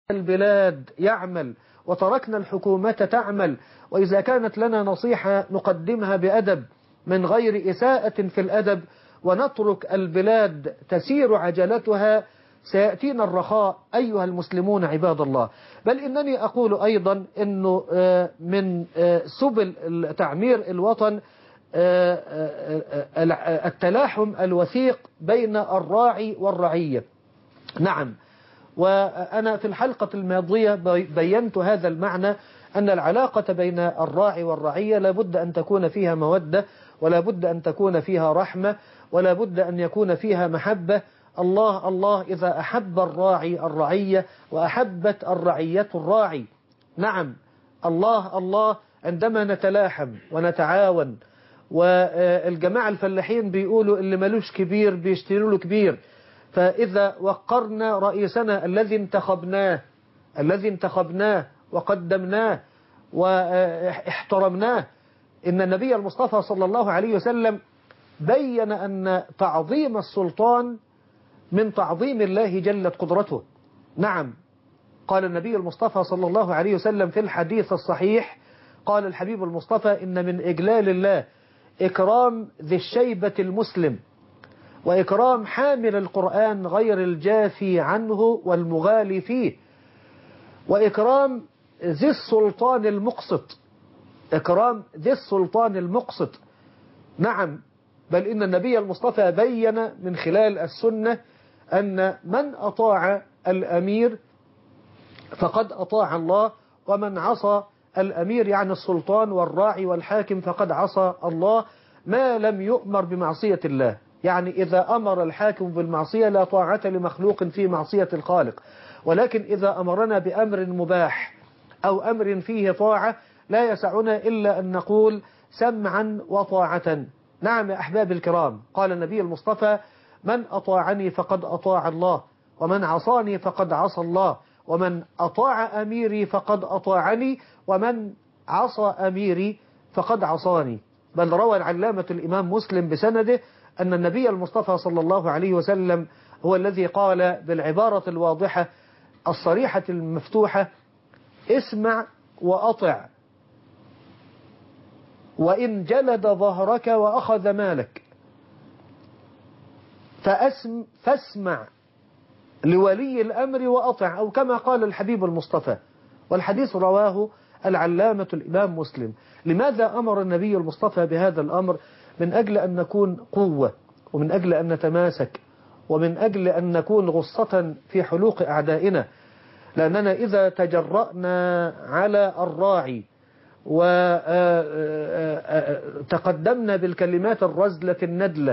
البلاد يعمل وتركنا الحكومة تعمل، وإذا كانت لنا نصيحة نقدمها بأدب من غير إساءة في الأدب، ونترك البلاد تسير عجلتها، سيأتينا الرخاء أيها المسلمون عباد الله. بل إنني أقول أيضا أنه من سبل تعمير الوطن التلاحم الوثيق بين الراعي والرعية. نعم، وأنا في الحلقة الماضية بينت هذا المعنى، أن العلاقة بين الراعي والرعية لابد أن تكون فيها مودة، ولا بد أن تكون فيها رحمة، ولا بد أن يكون فيها محبة. الله الله إذا أحب الراعي الرعية وأحبت الرعية الراعي. نعم، الله الله عندما نتلاحم ونتعاون. والجماعة الفلاحين بيقولوا اللي ملوش كبير بيشتروا له كبير. فإذا وقرنا رئيسنا الذي انتخبناه وقدمناه واحترمناه، إن النبي المصطفى صلى الله عليه وسلم بين أن تعظيم السلطان من تعظيم الله جلت قدرته. نعم، قال النبي المصطفى صلى الله عليه وسلم في الحديث الصحيح، قال الحبيب المصطفى: إن من إجلال الله إكرام ذي الشيبة المسلم، وإكرام حامل القرآن غير الجافي عنه والمغالي فيه، وإكرام ذي السلطان المقسط، إكرام ذي السلطان المقسط. نعم، بل إن النبي المصطفى بين من خلال السنة أن من أطاع الأمير فقد أطاع الله، ومن عصى الأمير يعني السلطان والراعي والحاكم فقد عصى الله، ما لم يؤمر بمعصية الله. يعني إذا أمر الحاكم بالمعصية لا طاعة لمخلوق في معصية الخالق، ولكن إذا أمرنا بأمر مباح أو أمر فيه طاعة لا يسعنا إلا أن نقول سمعا وطاعة. نعم يا أحباب الكرام، قال النبي المصطفى: من أطاعني فقد أطاع الله، ومن عصاني فقد عصى الله، ومن أطاع أميري فقد أطاعني، ومن عصى أميري فقد عصاني. بل روى العلامة الإمام مسلم بسنده أن النبي المصطفى صلى الله عليه وسلم هو الذي قال بالعبارة الواضحة الصريحة المفتوحة: اسمع وأطع، وإن جلد ظهرك وأخذ مالك فاسمع لولي الأمر وأطع، أو كما قال الحبيب المصطفى. والحديث رواه العلامة الإمام مسلم. لماذا أمر النبي المصطفى بهذا الأمر؟ من أجل أن نكون قوة، ومن أجل أن نتماسك، ومن أجل أن نكون غصة في حلوق أعدائنا. لأننا إذا تجرأنا على الراعي وتقدمنا بالكلمات الرزلة الندلة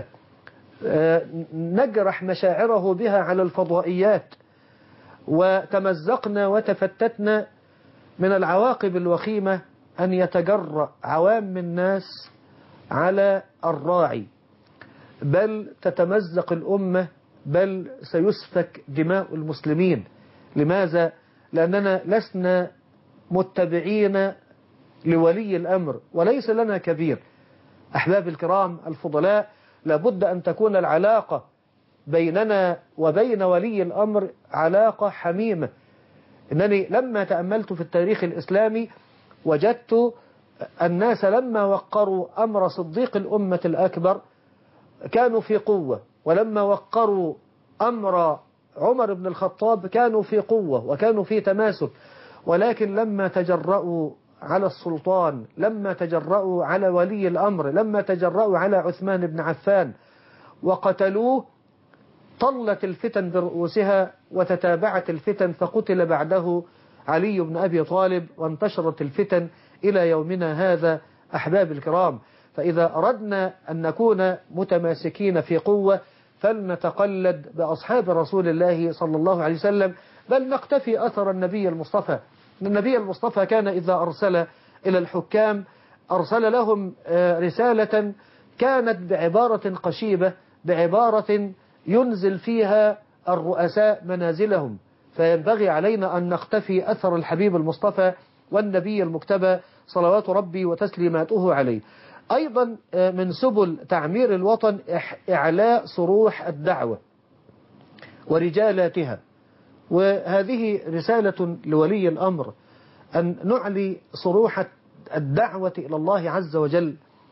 نجرح مشاعره بها على الفضائيات، وتمزقنا وتفتتنا، من العواقب الوخيمة أن يتجرأ عوام الناس على الراعي، بل تتمزق الأمة، بل سيسفك دماء المسلمين. لماذا؟ لأننا لسنا متبعين لولي الأمر وليس لنا كبير. أحباب الكرام الفضلاء، لابد أن تكون العلاقة بيننا وبين ولي الأمر علاقة حميمة. إنني لما تأملت في التاريخ الإسلامي وجدت الناس لما وقروا أمر صديق الأمة الأكبر كانوا في قوة، ولما وقروا أمر عمر بن الخطاب كانوا في قوة وكانوا في تماسك. ولكن لما تجرؤوا على السلطان، لما تجرؤوا على ولي الأمر، لما تجرؤوا على عثمان بن عفان وقتلوه، طلت الفتن برؤوسها وتتابعت الفتن، فقتل بعده علي بن أبي طالب، وانتشرت الفتن إلى يومنا هذا. أحباب الكرام، فإذا أردنا أن نكون متماسكين في قوة فلنتقلد بأصحاب رسول الله صلى الله عليه وسلم، بل نقتفي أثر النبي المصطفى. النبي المصطفى كان إذا أرسل إلى الحكام أرسل لهم رسالة كانت بعبارة قشيبة، بعبارة ينزل فيها الرؤساء منازلهم. فينبغي علينا أن نقتفي أثر الحبيب المصطفى والنبي المجتبى صلوات ربي وتسليماته عليه. أيضا من سبل تعمير الوطن إعلاء صروح الدعوة ورجالاتها وهذه رسالة لولي الأمر أن نعلي صروح الدعوة إلى الله عز وجل،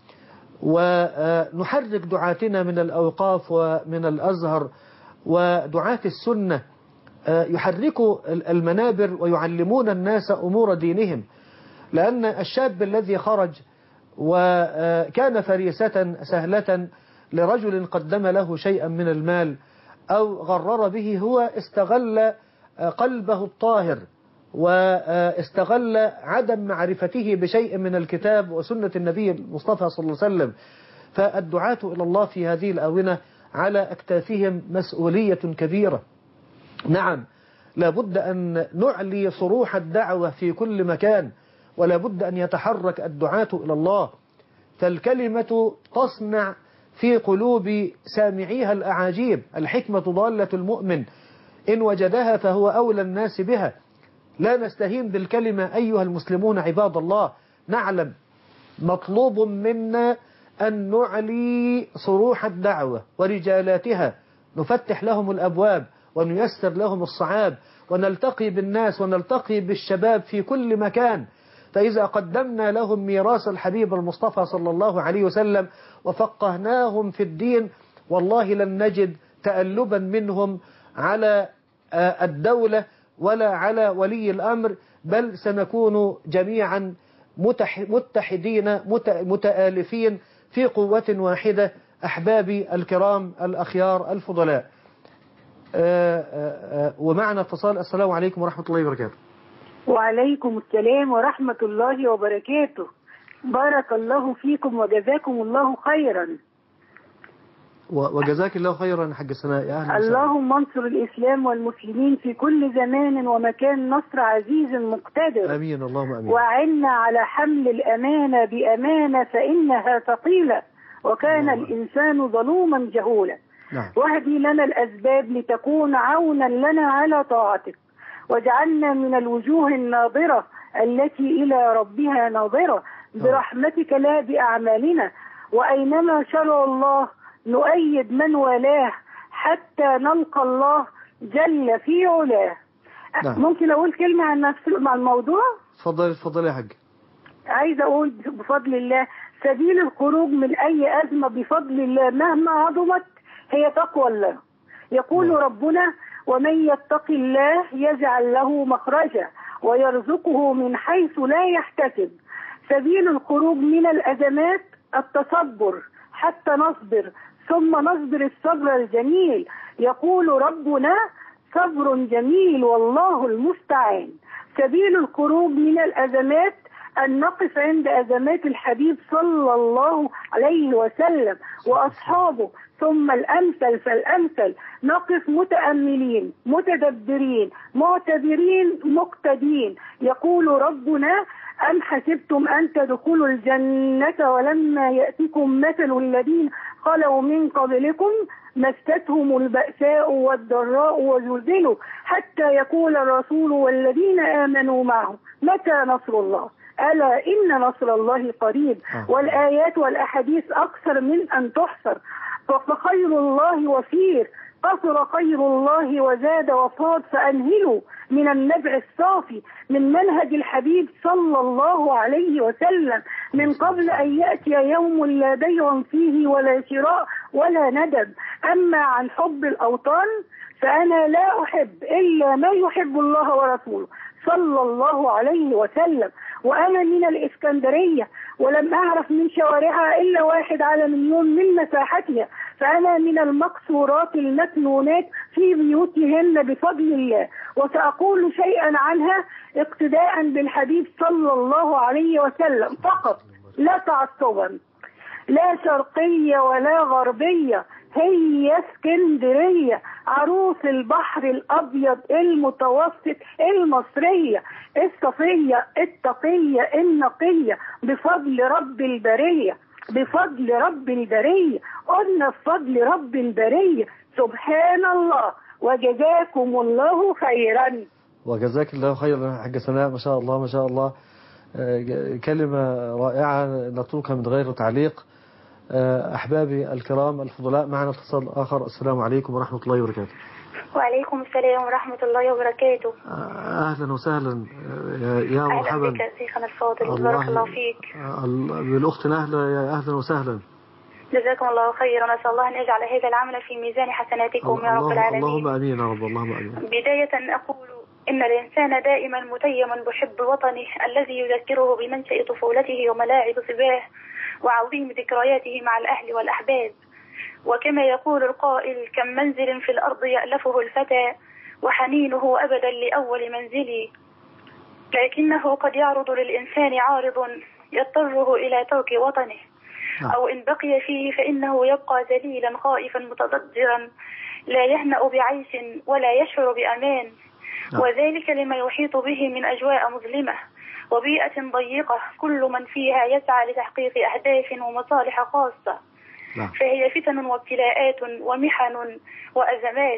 ونحرك دعاتنا من الأوقاف ومن الأزهر ودعاة السنة، يحركوا المنابر ويعلمون الناس أمور دينهم. لأن الشاب الذي خرج وكان فريسة سهلة لرجل قدم له شيئا من المال أو غرر به، هو استغل قلبه الطاهر واستغل عدم معرفته بشيء من الكتاب وسنة النبي المصطفى صلى الله عليه وسلم. فالدعاة إلى الله في هذه الآونة على أكتافهم مسؤولية كبيرة. نعم، لابد أن نعلي صروح الدعوة في كل مكان، ولا بد أن يتحرك الدعاة إلى الله، فالكلمة تصنع في قلوب سامعيها الأعاجيب. الحكمة ضالة المؤمن، إن وجدها فهو أولى الناس بها. لا نستهين بالكلمة أيها المسلمون عباد الله. نعلم مطلوب منا أن نعلي صروح الدعوة ورجالاتها، نفتح لهم الأبواب ونيسر لهم الصعاب، ونلتقي بالناس ونلتقي بالشباب في كل مكان. فإذا قدمنا لهم ميراث الحبيب المصطفى صلى الله عليه وسلم وفقهناهم في الدين، والله لن نجد تألبا منهم على الدولة ولا على ولي الأمر، بل سنكون جميعا متحدين متآلفين في قوة واحدة. أحبابي الكرام الأخيار الفضلاء، ومعنا اتصال. السلام عليكم ورحمة الله وبركاته. وعليكم السلام ورحمة الله وبركاته. بارك الله فيكم وجزاكم الله خيرا. وجزاك الله خيرا حاج سناء. اللهم انصر الإسلام والمسلمين في كل زمان ومكان نصر عزيز مقتدر. أمين اللهم أمين. وعنا على حمل الأمانة بأمانة فإنها ثقيلة، وكان الإنسان ظلوما جهولا. نعم. واهدي لنا الأسباب لتكون عونا لنا على طاعتك، واجعلنا من الوجوه الناظرة التي إلى ربها ناظرة برحمتك لا بأعمالنا. وأينما شرع الله نؤيد من والاه حتى نلقى الله جل في علاه. نعم. ممكن أقول كلمة عن نفس مع الموضوع؟ تفضل يا حاج. عايزة أقول بفضل الله سبيل الخروج من أي أزمة بفضل الله مهما عظمت هي تقوى الله. يقول ربنا: ومن يتق الله يجعل له مخرجا ويرزقه من حيث لا يحتسب. سبيل الخروج من الأزمات التصبر حتى نصبر، ثم نصبر الصبر الجميل. يقول ربنا: صبر جميل والله المستعان. سبيل الخروج من الأزمات أن نقف عند أزمات الحبيب صلى الله عليه وسلم وأصحابه، ثم الأمثل فالأمثل، نقف متأملين متدبرين معتبرين مقتدين. يقول ربنا: أم حسبتم أن تدخلوا الجنة ولما يأتكم مثل الذين خلوا من قبلكم مستهم البأساء والضراء وزلزلوا حتى يقول الرسول والذين آمنوا معه متى نصر الله ألا إن نصر الله قريب. والآيات والأحاديث أكثر من أن تحصر. فخير الله وفير، قصر خير الله وزاد وفاض. فأنهلوا من النبع الصافي من منهج الحبيب صلى الله عليه وسلم من قبل أن يأتي يوم لا بيع فيه ولا شراء ولا ندب. أما عن حب الأوطان فأنا لا أحب إلا ما يحب الله ورسوله صلى الله عليه وسلم. وأنا من الإسكندرية ولم أعرف من شوارعها إلا 1 على مليون من مساحتها، فأنا من المقصورات المكنونات في بيوتهن بفضل الله. وسأقول شيئا عنها اقتداء بالحبيب صلى الله عليه وسلم فقط، لا تعصبا، لا شرقية ولا غربية، هي اسكندرية عروس البحر الأبيض المتوسط المصرية الصفية التقية النقية بفضل رب البرية، بفضل رب البرية، قلنا بفضل رب البرية. سبحان الله وجزاكم الله خيرا. وجزاك الله خيرا حاجة سناء. ما شاء الله ما شاء الله، كلمة رائعة نتركها من غير تعليق. أحبابي الكرام الفضلاء، معنا اتصال آخر. السلام عليكم ورحمة الله وبركاته. وعليكم السلام ورحمة الله وبركاته. أهلا وسهلا يا مرحبا. أهلا بك شيخنا الفاضل، بارك الله فيك. بالأخت نهلة يا أهلا وسهلا. جزاكم الله خيرا، نسأل الله أن يجعل هذا العمل في ميزان حسناتكم يا رب العالمين. اللهم آمين يا رب، اللهم آمين. بداية أقول إن الإنسان دائما متيما بحب وطنه الذي يذكره بمنشأ طفولته وملاعب صباه وعظيم ذكرياته مع الأهل والأحباب. وكما يقول القائل: كم منزل في الأرض يألفه الفتى وحنينه أبدا لأول منزلي. لكنه قد يعرض للإنسان عارض يضطره إلى ترك وطنه، أو إن بقي فيه فإنه يبقى ذليلا خائفا متضجرا لا يهنأ بعيش ولا يشعر بأمان، وذلك لما يحيط به من أجواء مظلمة وبيئة ضيقة كل من فيها يسعى لتحقيق أهداف ومصالح خاصة. فهي فتن وابتلاءات ومحن وأزمات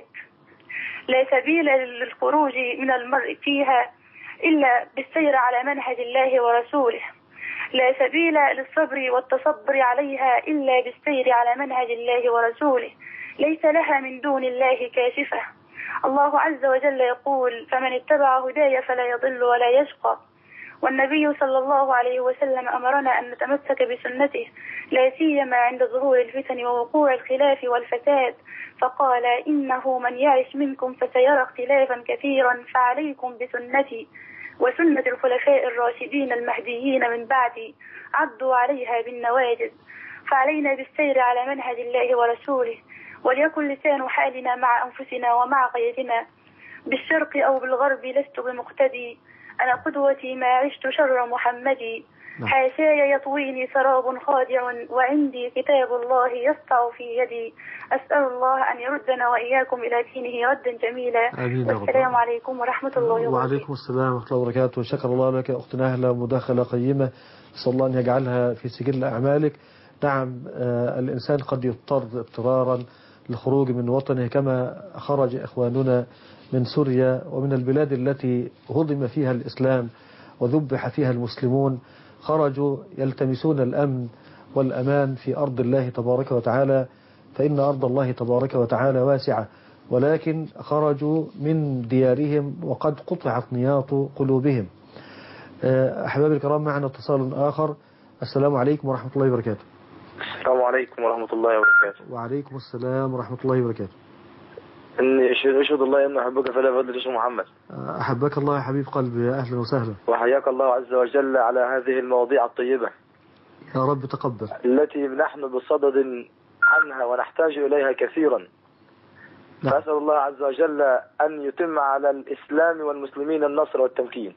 لا سبيل للخروج من المرء فيها إلا بالسير على منهج الله ورسوله، لا سبيل للصبر والتصبر عليها إلا بالسير على منهج الله ورسوله، ليس لها من دون الله كاشفة. الله عز وجل يقول: فمن اتبع هداي فلا يضل ولا يشقى. والنبي صلى الله عليه وسلم أمرنا أن نتمسك بسنته لا سيما عند ظهور الفتن ووقوع الخلاف والفساد، فقال: إنه من يعش منكم فسيرى اختلافا كثيرا فعليكم بسنتي وسنة الخلفاء الراشدين المهديين من بعدي عضوا عليها بالنواجذ. فعلينا بالسير على منهج الله ورسوله، وليكن لسان حالنا مع أنفسنا ومع غيرنا بالشرق أو بالغرب. لست بمقتدي، أنا قدوتي ما عشت شر محمدي. حاشاي يطويني سراب خادع وعندي كتاب الله يسطع في يدي. أسأل الله أن يردنا وإياكم إلى دينه ردا جميلا. والسلام عليكم ورحمة الله وبركاته. وعليكم السلام ورحمة الله وبركاته. شكر الله لك يا أخت نهلة، مداخلة قيمة، صلى الله أن يجعلها في سجل أعمالك. نعم، الإنسان قد يضطر اضطرارا للخروج من وطنه كما خرج إخواننا من سوريا ومن البلاد التي هضم فيها الإسلام وذبح فيها المسلمون. خرجوا يلتمسون الأمن والأمان في أرض الله تبارك وتعالى، فإن أرض الله تبارك وتعالى واسعة، ولكن خرجوا من ديارهم وقد قطعت نياط قلوبهم. أحبابي الكرام، معنا اتصال آخر. السلام عليكم ورحمة الله وبركاته. السلام عليكم ورحمة الله وبركاته. وعليكم السلام ورحمة الله وبركاته. إني أشهد الله أن أحبك فلا فضل شيخ محمد. أحبك الله يا حبيب قلبي، يا أهلا وسهلا. وحياك الله عز وجل على هذه المواضيع الطيبة يا رب تقبل، التي نحن بصدد عنها ونحتاج إليها كثيرا. فأسأل الله عز وجل أن يتم على الإسلام والمسلمين النصر والتمكين.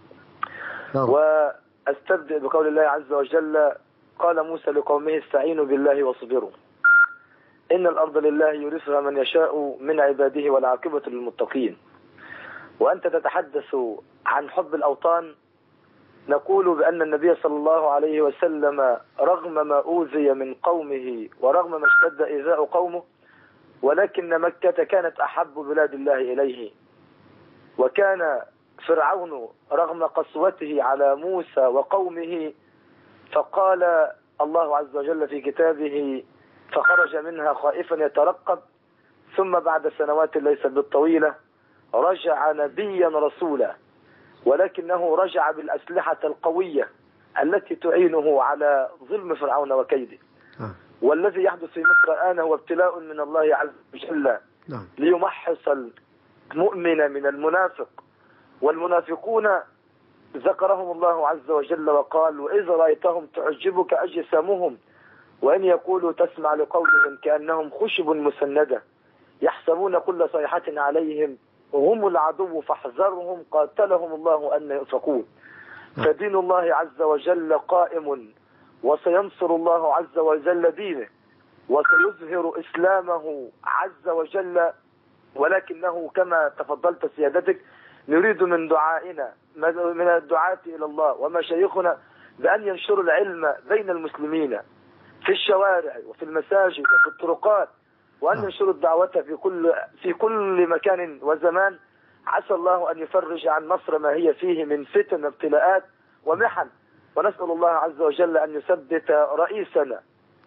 وأستبدأ بقول الله عز وجل: قال موسى لقومه استعينوا بالله واصبروا إن الأرض لله يورثها من يشاء من عباده والعاقبة للمتقين. وأنت تتحدث عن حب الأوطان، نقول بأن النبي صلى الله عليه وسلم رغم ما أوذي من قومه ورغم ما اشتد إيذاء قومه، ولكن مكة كانت أحب بلاد الله إليه. وكان فرعون رغم قسوته على موسى وقومه، فقال الله عز وجل في كتابه: فخرج منها خائفا يترقب ثم بعد سنوات ليس بالطويلة رجع نبيا رسولا، ولكنه رجع بالأسلحة القوية التي تعينه على ظلم فرعون وكيده. والذي يحدث في مصر الآن هو ابتلاء من الله عز وجل ليمحص المؤمن من المنافق. والمنافقون ذكرهم الله عز وجل وقال: وإذا رأيتهم تعجبك أجسامهم وإن يقولوا تسمع لقولهم كأنهم خشب مسندة يحسبون كل صيحة عليهم هم العدو فاحذرهم قاتلهم الله أن يؤفكون. فدين الله عز وجل قائم، وسينصر الله عز وجل دينه، وسيظهر إسلامه عز وجل. ولكنه كما تفضلت سيادتك نريد من دعائنا من الدعاة إلى الله ومشايخنا بأن ينشروا العلم بين المسلمين في الشوارع وفي المساجد وفي الطرقات، وأن ينشروا الدعوة في كل مكان وزمان. عسى الله أن يفرج عن مصر ما هي فيه من فتن وابتلاءات ومحن. ونسأل الله عز وجل أن يثبت رئيسنا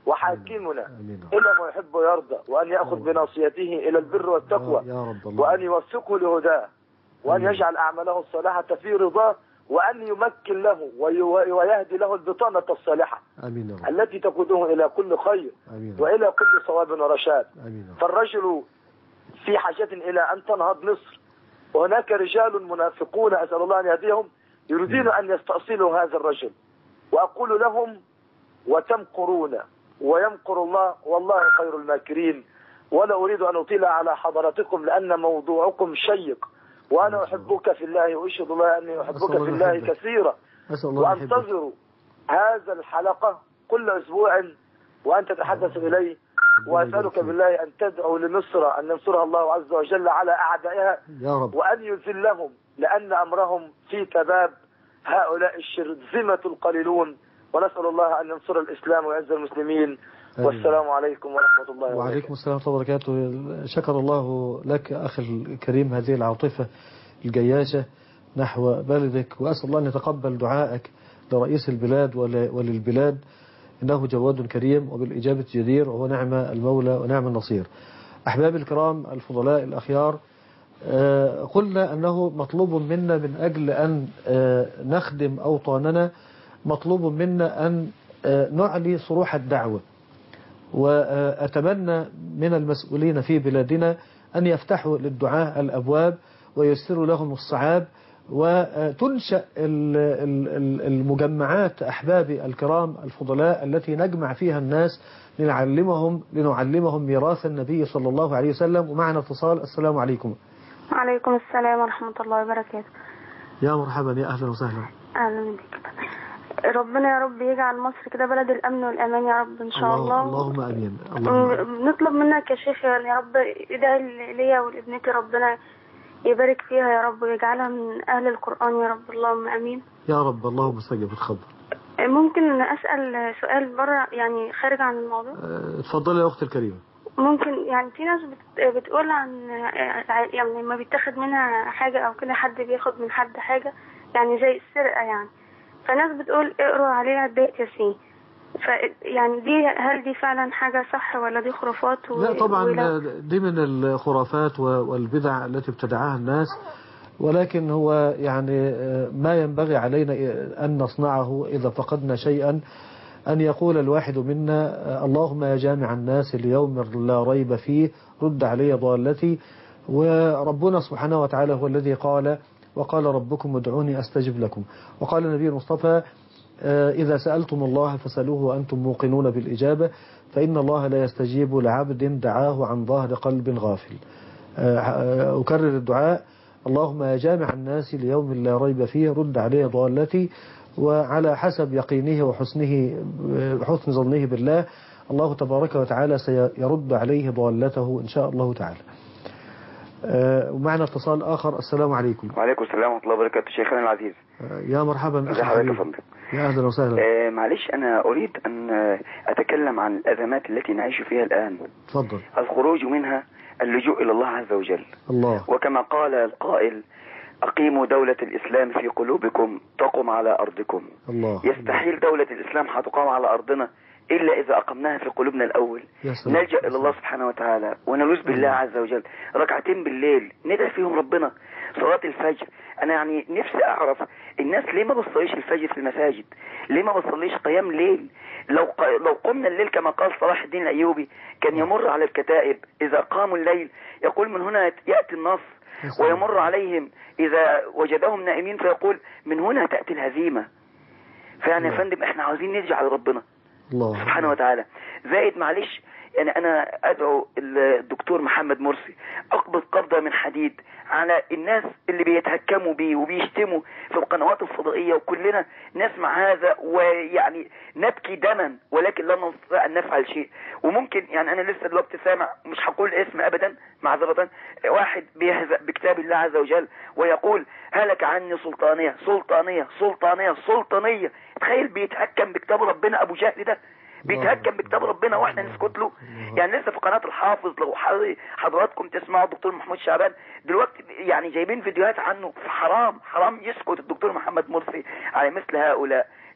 وحاكمنا إلى ما يحب ويرضى، وأن يأخذ بناصيته إلى البر والتقوى، وأن يوفقه لهداه، وأن يجعل أعماله الصالحة في رضاه، وأن يمكن له ويهدي له البطانة الصالحة التي تقوده إلى كل خير وإلى كل صواب ورشاد. فالرجل في حاجة إلى أن تنهض مصر، وهناك رجال منافقون أسأل الله أن يهديهم يريدون أن يستأصلوا هذا الرجل، وأقول لهم وتمكرون ويمكر الله والله خير الماكرين. ولا أريد أن أطيل على حضراتكم لأن موضوعكم شيق، وأنا أحبك في الله وأشهد الله أني أحبك في الله كثيرا، وأنتظر هذا الحلقة كل أسبوع وأنت تتحدث إلي، وأسألك بالله أن تدعو لمصر أن ينصرها الله عز وجل على أعدائها وأن يذلهم، لأن أمرهم في تباب هؤلاء الشرذمة القليلون. ونسأل الله أن ينصر الإسلام ويعز المسلمين. والسلام عليكم ورحمة الله وبركاته. وعليكم السلام ورحمة الله وبركاته. شكر الله لك أخي الكريم هذه العاطفة الجياشة نحو بلدك، وأسأل الله أن يتقبل دعائك لرئيس البلاد وللبلاد، إنه جواد كريم وبالإجابة جدير، وهو نعم المولى ونعم النصير. أحبابي الكرام الفضلاء الأخيار، قلنا أنه مطلوب منا من أجل أن نخدم أوطاننا، مطلوب منا أن نعلي صروح الدعوة، وأتمنى من المسؤولين في بلادنا أن يفتحوا للدعاة الأبواب وييسروا لهم الصعاب، وتنشأ المجمعات أحبابي الكرام الفضلاء التي نجمع فيها الناس لنعلمهم ميراث النبي صلى الله عليه وسلم. ومعنا اتصال. السلام عليكم. وعليكم السلام ورحمة الله وبركاته. يا مرحبا، يا أهلا وسهلا. أهلا بك. ربنا يا رب يجعل مصر كده بلد الأمن والأمان يا رب إن شاء الله. اللهم أمين. نطلب منك يا شيخ يا رب ادعي ليا ولابنتي ربنا يبارك فيها يا رب ويجعلها من أهل القرآن يا رب، اللهم أمين يا رب. اللهم استجب. اتفضل. ممكن أسأل سؤال بره يعني خارج عن الموضوع؟ اتفضلي يا أختي الكريمة. ممكن يعني في ناس بتقول عن يعني ما بيتاخد منها حاجة أو كده، حد بياخد من حد حاجة يعني زي السرقة يعني، فناس بتقول اقروا عليها دقة ياسين، يعني هل دي فعلا حاجة صح ولا دي خرافات؟ لا طبعا دي من الخرافات والبدع التي ابتدعها الناس، ولكن هو يعني ما ينبغي علينا أن نصنعه إذا فقدنا شيئا أن يقول الواحد منا اللهم يا جامع الناس اليوم لا ريب فيه رد علي ضالتي. وربنا سبحانه وتعالى هو الذي قال وقال ربكم ادعوني أستجب لكم، وقال النبي المصطفى إذا سألتم الله فسألوه وأنتم موقنون بالإجابة، فإن الله لا يستجيب لعبد دعاه عن ظهر قلب غافل. أكرر الدعاء اللهم يا جامع الناس ليوم لا ريب فيه رد علي ضالتي، وعلى حسب يقينه وحسن ظنه بالله الله تبارك وتعالى سيرد عليه ضالته إن شاء الله تعالى. ومعنا اتصال آخر. السلام عليكم. وعليكم السلام ورحمة الله وبركاته. شيخنا العزيز يا مرحبا أخي حضرتك. يا أهلا وسهلا. معلش أنا أريد أن أتكلم عن الأزمات التي نعيش فيها الآن. تفضل. الخروج منها اللجوء إلى الله عز وجل. الله. وكما قال القائل أقيموا دولة الإسلام في قلوبكم تقم على أرضكم. الله. يستحيل دولة الإسلام هتقام على أرضنا إلا إذا أقمناها في قلوبنا الأول. نلجأ إلى الله سبحانه وتعالى ونلوذ بالله عز وجل، ركعتين بالليل ندعي فيهم ربنا، صلاة الفجر. أنا يعني نفسي أعرف الناس ليه ما بتصليش الفجر في المساجد، ليه ما بتصليش قيام ليل. لو قمنا الليل كما قال صلاح الدين الأيوبي كان يمر على الكتائب إذا قاموا الليل يقول من هنا يأتي النصر، ويمر عليهم إذا وجدهم نائمين فيقول من هنا تأتي الهزيمة. فيعني يا فندم احنا عاوزين نرجع لربنا الله سبحانه وتعالى. زائد معلش يعني أنا أدعو الدكتور محمد مرسي أقبض قبضة من حديد على الناس اللي بيتهكموا بيه وبيشتموا في القنوات الفضائية، وكلنا نسمع هذا ويعني نبكي دما ولكن لا نستطيع أن نفعل شيء. وممكن يعني أنا لسه دلوقتي سامع مش هقول اسم أبدا معذرة، واحد بيهزأ بكتاب الله عز وجل ويقول هلك عني سلطانية سلطانية سلطانية سلطانية. تخيل بيتهكم بكتاب ربنا أبو جهل ده بيتهكم بكتاب ربنا واحنا نسكت له. يعني لسه في قناة الحافظ لو حضراتكم تسمعوا الدكتور محمود شعبان دلوقتي يعني جايبين فيديوهات عنه، حرام يسكت الدكتور محمد مرسي على مثل هؤلاء.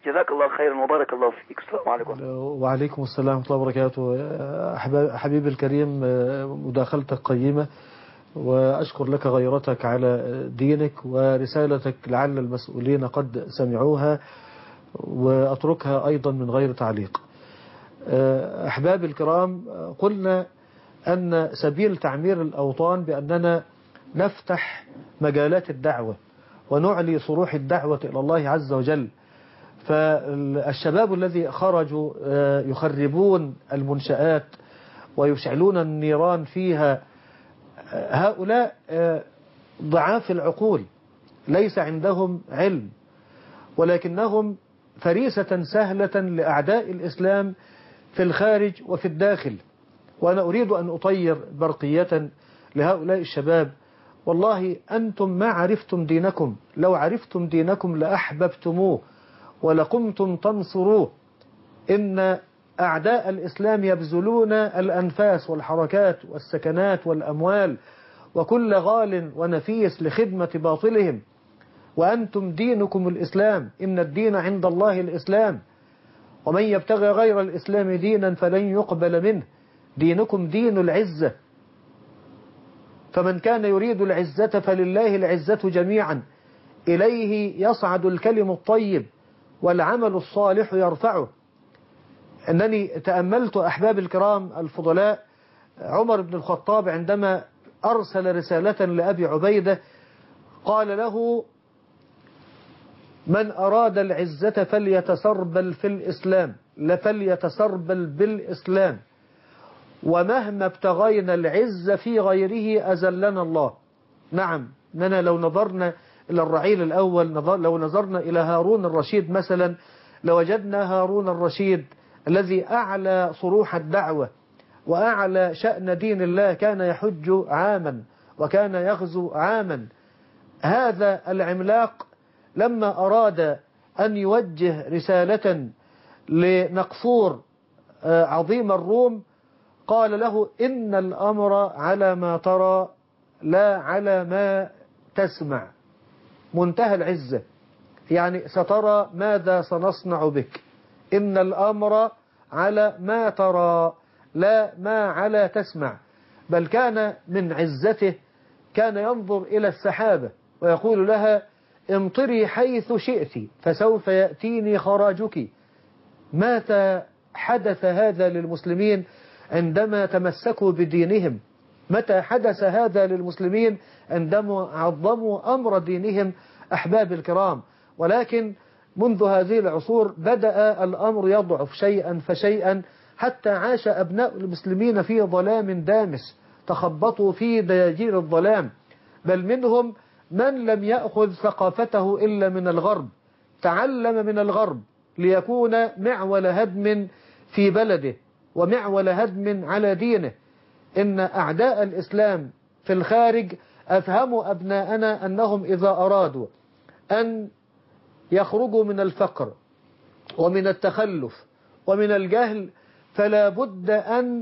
جزاك الله خيرا وبارك الله فيك. السلام عليكم. وعليكم السلام ورحمة الله وبركاته. حبيبي الكريم، مداخلتك قيمة، وأشكر لك غيرتك على دينك ورسالتك، لعل المسؤولين قد سمعوها، وأتركها أيضا من غير تعليق. أحبابي الكرام، قلنا أن سبيل تعمير الأوطان بأننا نفتح مجالات الدعوة ونعلي صروح الدعوة إلى الله عز وجل. فالشباب الذي خرجوا يخربون المنشآت ويشعلون النيران فيها، هؤلاء ضعاف العقول، ليس عندهم علم، ولكنهم فريسة سهلة لأعداء الإسلام في الخارج وفي الداخل. وأنا أريد أن أطير برقية لهؤلاء الشباب: والله أنتم ما عرفتم دينكم، لو عرفتم دينكم لأحببتموه ولقمتم تنصروه. إن أعداء الإسلام يبذلون الأنفاس والحركات والسكنات والأموال وكل غال ونفيس لخدمة باطلهم، وأنتم دينكم الإسلام، إن الدين عند الله الإسلام، ومن يبتغي غير الإسلام دينا فلن يقبل منه، دينكم دين العزة، فمن كان يريد العزة فلله العزة جميعا، إليه يصعد الكلم الطيب والعمل الصالح يرفعه. أنني تأملت أحباب الكرام الفضلاء عمر بن الخطاب عندما أرسل رسالة لأبي عبيدة قال له: من أراد العزة فليتسربل في الإسلام، فليتسربل بالإسلام، ومهما ابتغينا العزة في غيره أزلنا الله. نعم، أننا لو نظرنا إلى الرعيل الأول، لو نظرنا إلى هارون الرشيد مثلا، لوجدنا هارون الرشيد الذي أعلى صروح الدعوة وأعلى شأن دين الله، كان يحج عاما وكان يغزو عاما. هذا العملاق لما أراد أن يوجه رسالة لنقفور عظيم الروم قال له: إن الأمر على ما ترى لا على ما تسمع. منتهى العزة، يعني سترى ماذا سنصنع بك، إن الأمر على ما ترى لا ما على تسمع. بل كان من عزته كان ينظر إلى السحابة ويقول لها: امطري حيث شئت فسوف يأتيني خراجك. متى حدث هذا للمسلمين عندما تمسكوا بدينهم؟ متى حدث هذا للمسلمين عندما عظموا أمر دينهم؟ أحباب الكرام، ولكن منذ هذه العصور بدأ الأمر يضعف شيئا فشيئا، حتى عاش أبناء المسلمين في ظلام دامس، تخبطوا في دياجير الظلام. بل منهم من لم يأخذ ثقافته إلا من الغرب، تعلم من الغرب ليكون معول هدم في بلده ومعول هدم على دينه. إن أعداء الإسلام في الخارج أفهموا أبناءنا أنهم إذا أرادوا أن يخرجوا من الفقر ومن التخلف ومن الجهل فلا بد أن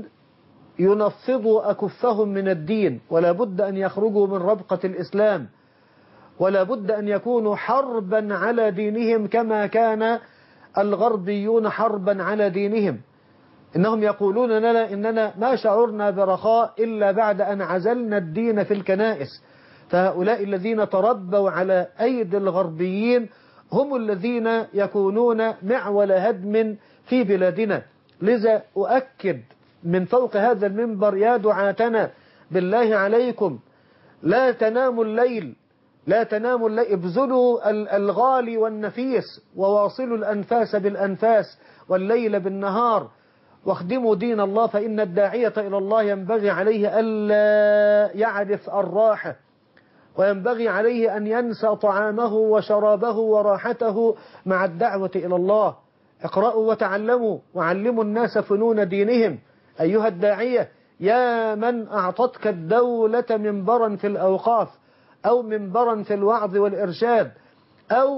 ينفضوا أكفهم من الدين، ولا بد أن يخرجوا من ربقة الإسلام، ولا بد أن يكونوا حربا على دينهم كما كان الغربيون حربا على دينهم. إنهم يقولون لنا إننا ما شعرنا برخاء إلا بعد أن عزلنا الدين في الكنائس. فهؤلاء الذين تربوا على أيدي الغربيين هم الذين يكونون معول هدم في بلادنا. لذا أؤكد من فوق هذا المنبر يا دعاتنا: بالله عليكم لا تناموا الليل، لا تناموا الليل، ابذلوا الغالي والنفيس وواصلوا الأنفاس بالأنفاس والليل بالنهار، واخدموا دين الله. فإن الداعية إلى الله ينبغي عليه ألا يعرف الراحة، وينبغي عليه أن ينسى طعامه وشرابه وراحته مع الدعوة إلى الله. اقرأوا وتعلموا وعلموا الناس فنون دينهم. أيها الداعية، يا من أعطتك الدولة منبرا في الأوقاف أو منبرا في الوعظ والإرشاد، أو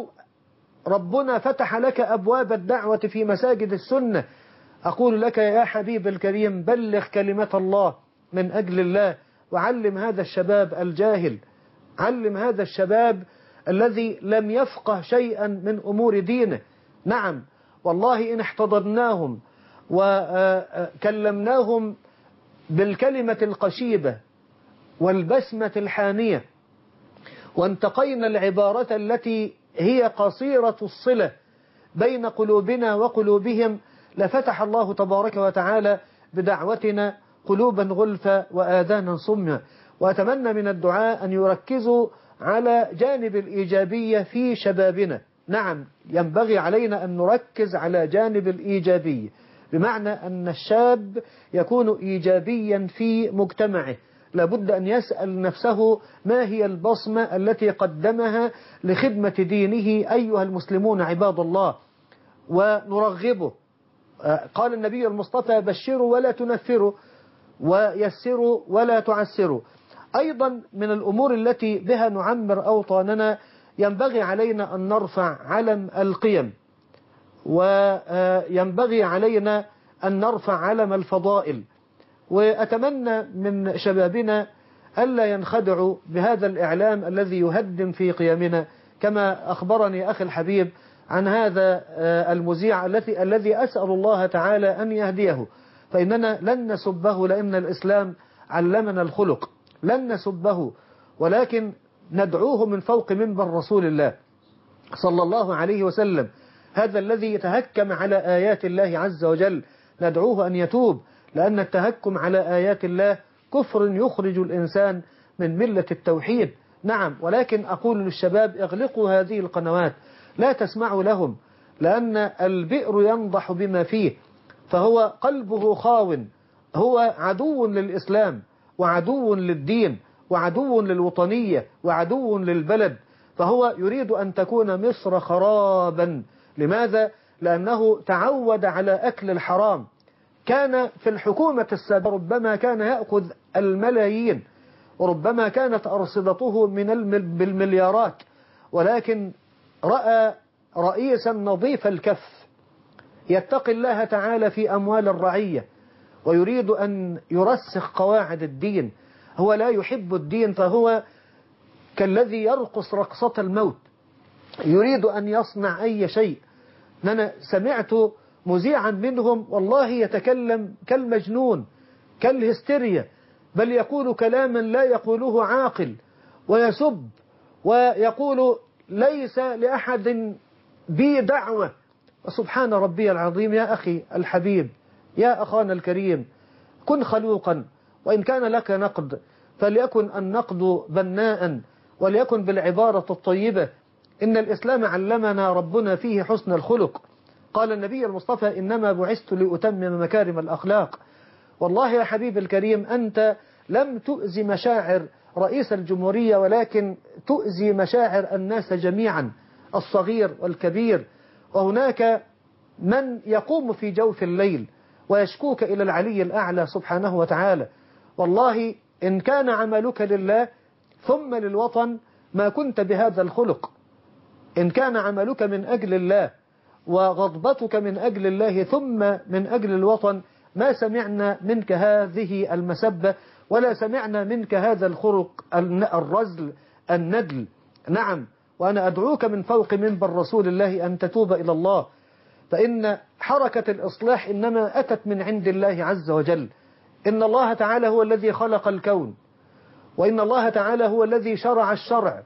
ربنا فتح لك أبواب الدعوة في مساجد السنة، أقول لك يا حبيب الكريم: بلغ كلمة الله من أجل الله، وعلم هذا الشباب الجاهل، علم هذا الشباب الذي لم يفقه شيئا من أمور دينه. نعم والله إن احتضناهم وكلمناهم بالكلمة القشيبة والبسمة الحانية وانتقينا العبارة التي هي قصيرة الصلة بين قلوبنا وقلوبهم لفتح الله تبارك وتعالى بدعوتنا قلوبا غلفا وآذانا صما. وأتمنى من الدعاء أن يركزوا على جانب الإيجابية في شبابنا. نعم ينبغي علينا أن نركز على جانب الإيجابية، بمعنى أن الشاب يكون إيجابيا في مجتمعه، لابد أن يسأل نفسه ما هي البصمة التي قدمها لخدمة دينه أيها المسلمون عباد الله، ونرغبه. قال النبي المصطفى بشروا ولا تنفروا ويسروا ولا تعسروا. أيضا من الأمور التي بها نعمر أوطاننا ينبغي علينا أن نرفع علم القيم، وينبغي علينا أن نرفع علم الفضائل. وأتمنى من شبابنا ألا ينخدعوا بهذا الإعلام الذي يهدم في قيمنا، كما أخبرني أخي الحبيب عن هذا المذيع الذي أسأل الله تعالى أن يهديه، فإننا لن نسبه لأن الإسلام علمنا الخلق، لن نسبه، ولكن ندعوه من فوق منبر رسول الله صلى الله عليه وسلم، هذا الذي يتهكم على آيات الله عز وجل ندعوه أن يتوب، لأن التهكم على آيات الله كفر يخرج الإنسان من ملة التوحيد. نعم، ولكن أقول للشباب اغلقوا هذه القنوات، لا تسمعوا لهم، لأن البئر ينضح بما فيه، فهو قلبه خاون، هو عدو للإسلام وعدو للدين وعدو للوطنية وعدو للبلد، فهو يريد أن تكون مصر خرابا. لماذا؟ لأنه تعود على أكل الحرام. كان في الحكومة السابقة ربما كان يأخذ الملايين وربما كانت أرصدته بالمليارات، ولكن رأى رئيسا نظيف الكف يتقي الله تعالى في أموال الرعية ويريد أن يرسخ قواعد الدين. هو لا يحب الدين، فهو كالذي يرقص رقصة الموت، يريد أن يصنع أي شيء. أنا سمعت مذيعا منهم والله يتكلم كالمجنون كالهستيريا، بل يقول كلاما لا يقوله عاقل، ويسب ويقول ليس لأحد بي دعوة. وسبحان ربي العظيم. يا أخي الحبيب، يا أخانا الكريم، كن خلوقا، وإن كان لك نقد فليكن النقد بناء وليكن بالعبارة الطيبة. إن الإسلام علمنا ربنا فيه حسن الخلق. قال النبي المصطفى إنما بعثت لأتمم مكارم الأخلاق. والله يا حبيب الكريم أنت لم تؤذي مشاعر رئيس الجمهورية، ولكن تؤذي مشاعر الناس جميعا، الصغير والكبير. وهناك من يقوم في جوف الليل ويشكوك إلى العلي الأعلى سبحانه وتعالى. والله إن كان عملك لله ثم للوطن ما كنت بهذا الخلق. إن كان عملك من أجل الله وغضبتك من أجل الله ثم من أجل الوطن ما سمعنا منك هذه المسبة، ولا سمعنا منك هذا الخلق الرزل الندل. نعم، وأنا أدعوك من فوق منبر رسول الله أن تتوب إلى الله، فإن حركة الإصلاح إنما أتت من عند الله عز وجل. إن الله تعالى هو الذي خلق الكون، وإن الله تعالى هو الذي شرع الشرع،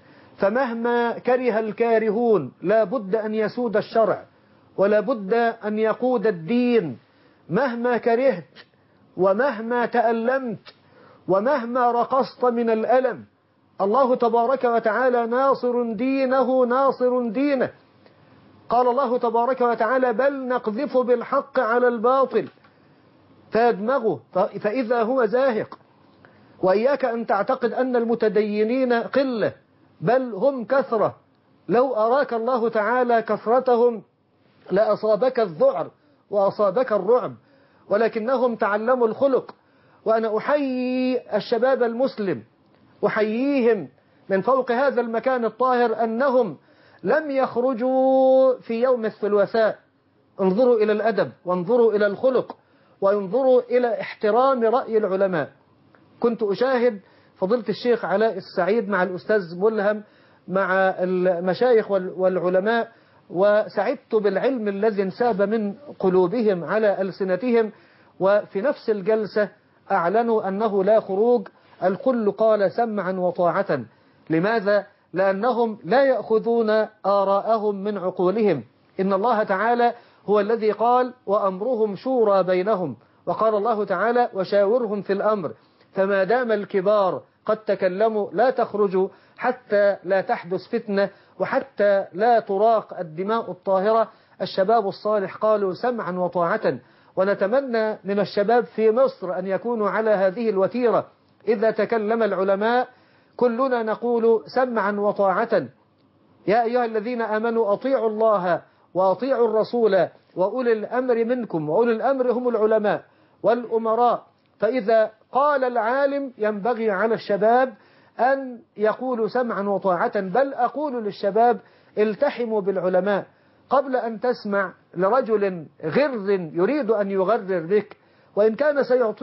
فمهما كره الكارهون لا بد أن يسود الشرع ولا بد أن يقود الدين. مهما كرهت ومهما تألمت ومهما رقصت من الألم، الله تبارك وتعالى ناصر دينه ناصر دينه. قال الله تبارك وتعالى بل نقذف بالحق على الباطل فيدمغه فإذا هو زاهق. وإياك أن تعتقد أن المتدينين قلة، بل هم كثرة. لو أراك الله تعالى كثرتهم لأصابك الذعر وأصابك الرعب، ولكنهم تعلموا الخلق. وأنا أحيي الشباب المسلم، أحييهم من فوق هذا المكان الطاهر أنهم لم يخرجوا في يوم الثلاثاء. انظروا إلى الأدب وانظروا إلى الخلق وانظروا إلى احترام رأي العلماء. كنت أشاهد فضيلة الشيخ علاء السعيد مع الأستاذ ملهم مع المشايخ والعلماء وسعدت بالعلم الذي انساب من قلوبهم على ألسنتهم. وفي نفس الجلسة أعلنوا أنه لا خروج، الكل قال سمعا وطاعة. لماذا؟ لأنهم لا يأخذون آراءهم من عقولهم. إن الله تعالى هو الذي قال وأمرهم شورى بينهم، وقال الله تعالى وشاورهم في الأمر. فما دام الكبار قد تكلموا لا تخرجوا حتى لا تحدث فتنة وحتى لا تراق الدماء الطاهرة. الشباب الصالح قالوا سمعا وطاعة، ونتمنى من الشباب في مصر أن يكونوا على هذه الوتيرة. إذا تكلم العلماء كلنا نقول سمعا وطاعة. يا أيها الذين آمنوا أطيعوا الله وأطيعوا الرسول وأولي الأمر منكم، وأولي الأمر هم العلماء والأمراء. فإذا قال العالم ينبغي على الشباب أن يقولوا سمعا وطاعة، بل أقول للشباب التحموا بالعلماء. قبل أن تسمع لرجل غر يريد أن يغرر بك، وإن كان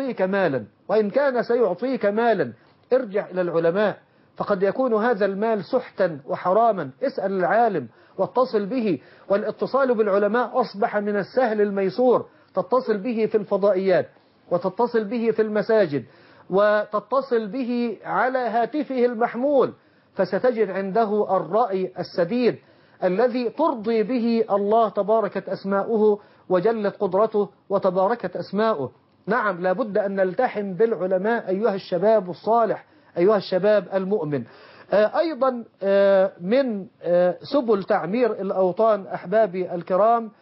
سيعطيك مالا ارجع إلى العلماء، فقد يكون هذا المال سحتا وحراما. اسأل العالم واتصل به، والاتصال بالعلماء أصبح من السهل الميسور. تتصل به في الفضائيات، وتتصل به في المساجد، وتتصل به على هاتفه المحمول، فستجد عنده الرأي السديد الذي ترضي به الله تباركت أسماؤه وجلت قدرته وتباركت أسماؤه. نعم، لابد أن نلتحم بالعلماء أيها الشباب الصالح، أيها الشباب المؤمن. أيضا من سبل تعمير الأوطان أحبابي الكرام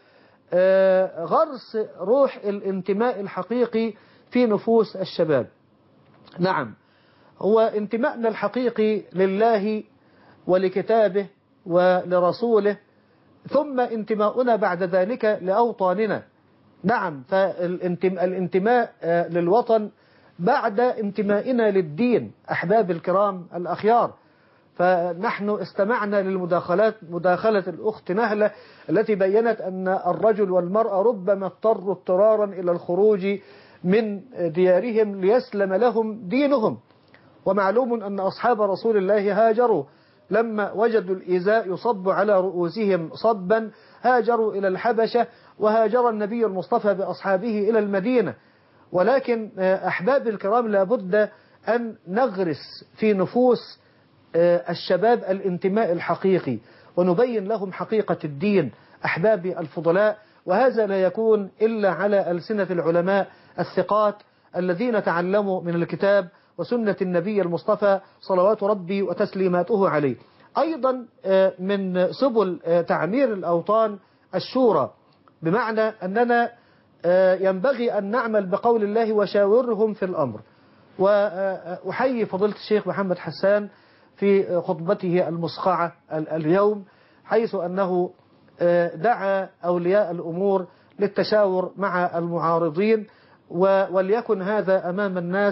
غرس روح الانتماء الحقيقي في نفوس الشباب. نعم، هو انتماءنا الحقيقي لله ولكتابه ولرسوله، ثم انتماؤنا بعد ذلك لأوطاننا. نعم، فالانتماء للوطن بعد انتمائنا للدين أحباب الكرام الأخيار. فنحن استمعنا مداخلة الأخت نهلة التي بيّنت أن الرجل والمرأة ربما اضطروا اضطرارا إلى الخروج من ديارهم ليسلم لهم دينهم. ومعلوم أن أصحاب رسول الله هاجروا لما وجدوا الإيذاء يصب على رؤوسهم صبا، هاجروا إلى الحبشة، وهاجر النبي المصطفى بأصحابه إلى المدينة. ولكن أحباب الكرام لابد أن نغرس في نفوس الشباب الانتماء الحقيقي، ونبين لهم حقيقة الدين أحبابي الفضلاء. وهذا لا يكون إلا على ألسنة العلماء الثقات الذين تعلموا من الكتاب وسنة النبي المصطفى صلوات ربي وتسليماته عليه. أيضا من سبل تعمير الأوطان الشورى، بمعنى أننا ينبغي أن نعمل بقول الله وشاورهم في الأمر. وأحيي فضيلة الشيخ محمد حسان في خطبته المصقعة اليوم، حيث أنه دعا أولياء الأمور للتشاور مع المعارضين، وليكن هذا أمام الناس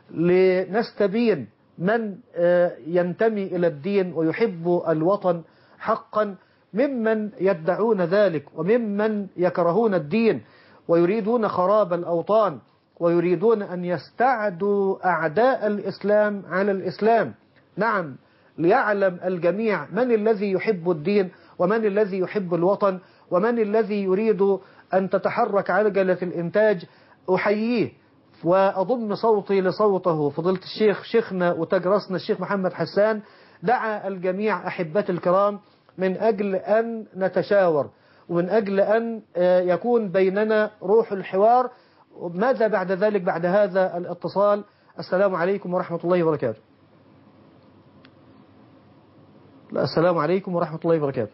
لنستبين من ينتمي إلى الدين ويحب الوطن حقا ممن يدعون ذلك، وممن يكرهون الدين ويريدون خراب الأوطان، ويريدون أن يستعدوا أعداء الإسلام على الإسلام. نعم، ليعلم الجميع من الذي يحب الدين، ومن الذي يحب الوطن، ومن الذي يريد أن تتحرك عجلة الإنتاج. أحييه وأضم صوتي لصوته فضيلة الشيخ شيخنا وتاج راسنا الشيخ محمد حسان، دعا الجميع أحبتي الكرام من أجل أن نتشاور، ومن أجل أن يكون بيننا روح الحوار. ماذا بعد ذلك بعد هذا الاتصال؟ السلام عليكم ورحمة الله وبركاته. السلام عليكم ورحمة الله وبركاته.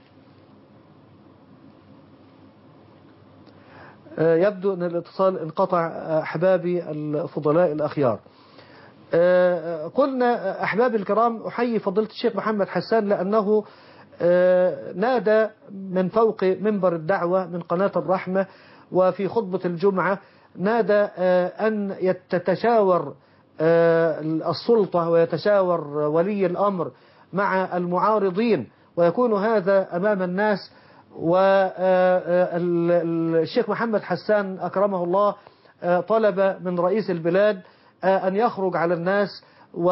يبدو أن الاتصال انقطع أحبابي الفضلاء الأخيار. قلنا أحبابي الكرام أحيي فضيلة الشيخ محمد حسان لأنه نادى من فوق منبر الدعوة من قناة الرحمة وفي خطبة الجمعة، نادى أن يتشاور السلطة ويتشاور ولي الأمر مع المعارضين، ويكون هذا أمام الناس. والشيخ محمد حسان أكرمه الله طلب من رئيس البلاد أن يخرج على الناس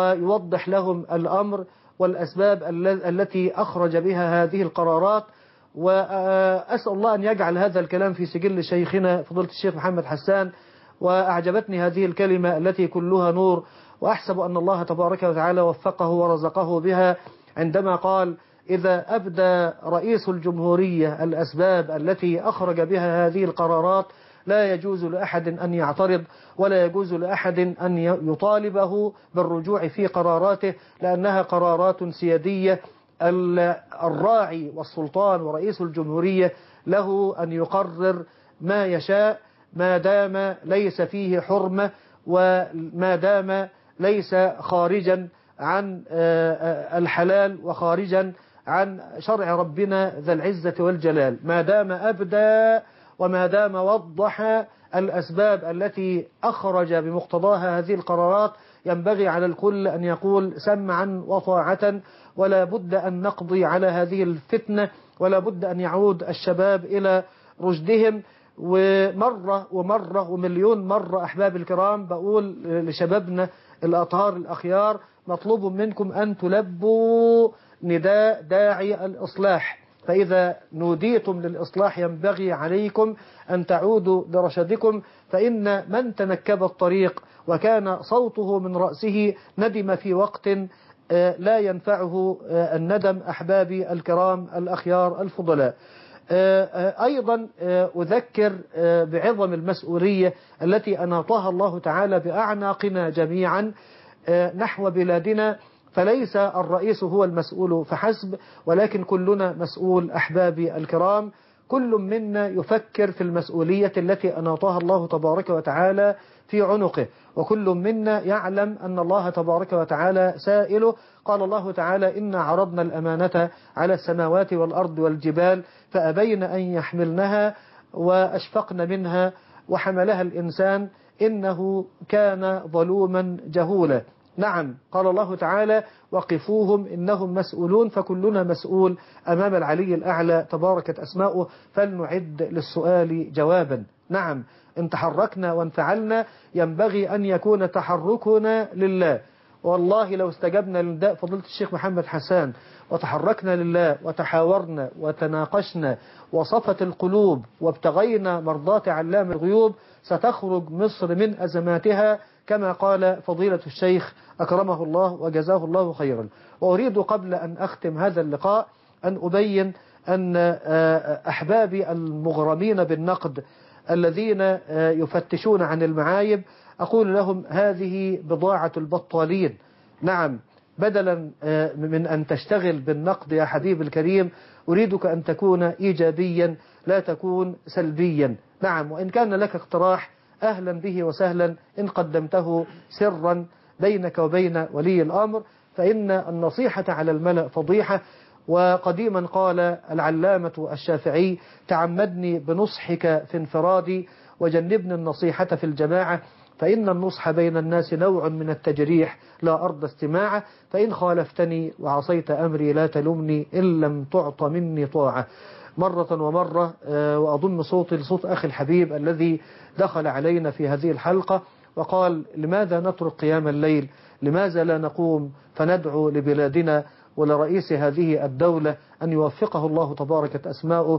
ويوضح لهم الأمر والأسباب التي أخرج بها هذه القرارات، وأسأل الله أن يجعل هذا الكلام في سجل شيخنا فضيلة الشيخ محمد حسان. وأعجبتني هذه الكلمة التي كلها نور، وأحسب أن الله تبارك وتعالى وفقه ورزقه بها عندما قال: إذا أبدى رئيس الجمهورية الأسباب التي أخرج بها هذه القرارات لا يجوز لأحد أن يعترض، ولا يجوز لأحد أن يطالبه بالرجوع في قراراته، لأنها قرارات سيادية. الراعي والسلطان ورئيس الجمهورية له أن يقرر ما يشاء ما دام ليس فيه حرمة، وما دام ليس خارجا عن الحلال وخارجا عن شرع ربنا ذا العزة والجلال، ما دام أبدى وما دام وضح الأسباب التي أخرج بمقتضاها هذه القرارات. ينبغي على الكل أن يقول سمعا وطاعة، ولا بد أن نقضي على هذه الفتنة، ولا بد أن يعود الشباب إلى رشدهم. ومرة ومرة ومليون مرة أحباب الكرام بقول لشبابنا الأطهار الأخيار: مطلوب منكم أن تلبوا نداء داعي الإصلاح، فإذا نوديتم للإصلاح ينبغي عليكم أن تعودوا لرشدكم، فإن من تنكب الطريق وكان صوته من رأسه ندم في وقت لا ينفعه الندم. أحبابي الكرام الأخيار الفضلاء، أيضا أذكر بعظم المسؤولية التي أناطها الله تعالى بأعناقنا جميعا نحو بلادنا، فليس الرئيس هو المسؤول فحسب، ولكن كلنا مسؤول. أحبابي الكرام، كل منا يفكر في المسؤولية التي أناطها الله تبارك وتعالى في عنقه، وكل منا يعلم أن الله تبارك وتعالى سائله. قال الله تعالى: إنا عرضنا الأمانة على السماوات والأرض والجبال فأبين أن يحملنها وأشفقن منها وحملها الإنسان إنه كان ظلوما جهولا. نعم، قال الله تعالى: وقفوهم إنهم مسؤولون، فكلنا مسؤول أمام العلي الأعلى تباركت أسماؤه، فلنعد للسؤال جوابا. نعم، إن تحركنا وانفعلنا ينبغي أن يكون تحركنا لله. والله لو استجبنا لنداء فضيلة الشيخ محمد حسان وتحركنا لله وتحاورنا وتناقشنا وصفت القلوب وابتغينا مرضاة علام الغيوب، ستخرج مصر من أزماتها كما قال فضيلة الشيخ أكرمه الله وجزاه الله خيرا. وأريد قبل أن أختم هذا اللقاء أن أبين أن أحبابي المغرمين بالنقد الذين يفتشون عن المعايب أقول لهم: هذه بضاعة البطالين. نعم، بدلا من أن تشتغل بالنقد يا حبيب الكريم أريدك أن تكون إيجابيا لا تكون سلبيا. نعم، وإن كان لك اقتراح أهلا به وسهلا إن قدمته سرا بينك وبين ولي الأمر، فإن النصيحة على الملأ فضيحة. وقديما قال العلامة الشافعي: تعمدني بنصحك في انفرادي وجنبني النصيحة في الجماعة، فإن النصح بين الناس نوع من التجريح لا أرضى استماعه، فإن خالفتني وعصيت أمري لا تلمني إن لم تعط مني طاعة. مرة ومرة وأضم صوتي لصوت أخي الحبيب الذي دخل علينا في هذه الحلقة وقال: لماذا نترك قيام الليل؟ لماذا لا نقوم فندعو لبلادنا ولرئيس هذه الدولة أن يوفقه الله تبارك أسماؤه،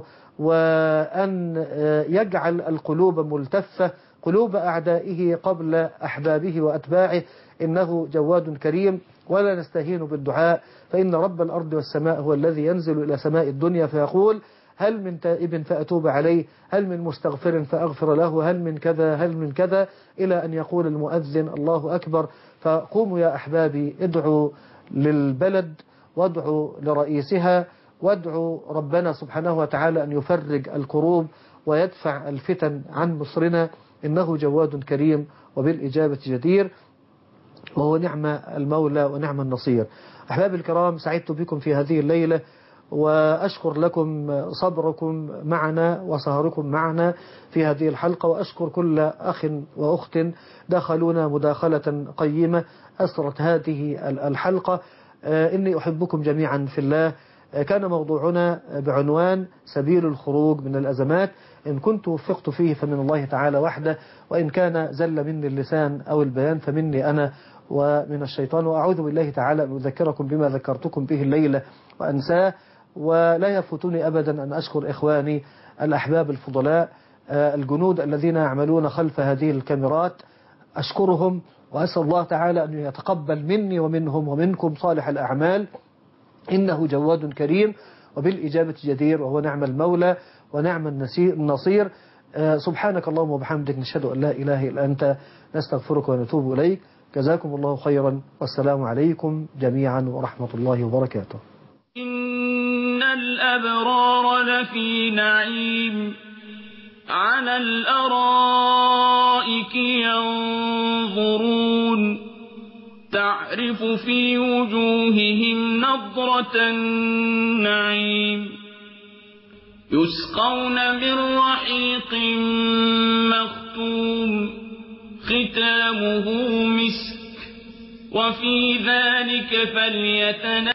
وأن يجعل القلوب ملتفة قلوب أعدائه قبل أحبابه وأتباعه، إنه جواد كريم. ولا نستهين بالدعاء، فإن رب الأرض والسماء هو الذي ينزل إلى سماء الدنيا فيقول: هل من تائب فأتوب عليه، هل من مستغفر فأغفر له، هل من كذا هل من كذا، إلى أن يقول المؤذن الله أكبر. فقوموا يا أحبابي، ادعوا للبلد وادعوا لرئيسها، وادعوا ربنا سبحانه وتعالى أن يفرج الكروب ويدفع الفتن عن مصرنا، إنه جواد كريم وبالإجابة جدير، وهو نعم المولى ونعم النصير. أحبابي الكرام، سعدت بكم في هذه الليلة، وأشكر لكم صبركم معنا وسهركم معنا في هذه الحلقة، وأشكر كل أخ وأخت دخلونا مداخلة قيمة أسرت هذه الحلقة. إني أحبكم جميعا في الله. كان موضوعنا بعنوان سبيل الخروج من الأزمات. إن كنت وفقت فيه فمن الله تعالى وحده، وإن كان زل مني اللسان أو البيان فمني أنا ومن الشيطان. وأعوذ بالله تعالى أن أذكركم بما ذكرتكم به الليلة وأنساه، ولا يفوتني أبدا أن أشكر إخواني الأحباب الفضلاء الجنود الذين يعملون خلف هذه الكاميرات، أشكرهم وأسأل الله تعالى أن يتقبل مني ومنهم ومنكم صالح الأعمال، إنه جواد كريم وبالإجابة جدير، وهو نعم المولى ونعم النصير. سبحانك اللهم وبحمدك، نشهد أن لا إله إلا أنت، نستغفرك ونتوب إليك. جزاكم الله خيرا، والسلام عليكم جميعا ورحمة الله وبركاته. إن الأبرار لفي نعيم على الأرائك ينظرون، تعرف في وجوههم نضرة النعيم، يسقون من رحيق مختوم ختامه مسك، وفي ذلك فليتنافس